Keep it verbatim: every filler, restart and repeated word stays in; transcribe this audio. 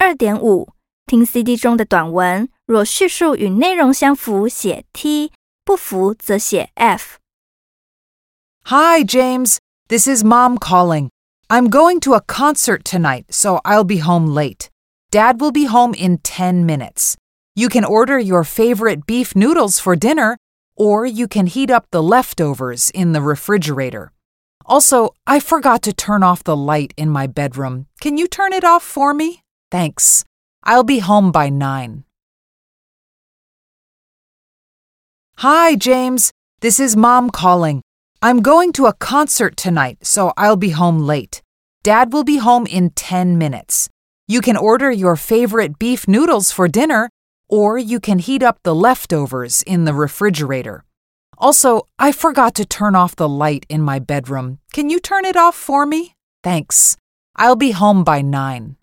二点五，听 C D 中的短文，若叙述与内容相符，写 T， 不符则写 F。 Hi, James. This is Mom calling. I'm going to a concert tonight, so I'll be home late. Dad will be home in ten minutes. You can order your favorite beef noodles for dinner, or you can heat up the leftovers in the refrigerator. Also, I forgot to turn off the light in my bedroom. Can you turn it off for me? Thanks. I'll be home by nine. Hi, James. This is Mom calling. I'm going to a concert tonight, so I'll be home late. Dad will be home in ten minutes. You can order your favorite beef noodles for dinner, or you can heat up the leftovers in the refrigerator. Also, I forgot to turn off the light in my bedroom. Can you turn it off for me? Thanks. I'll be home by nine.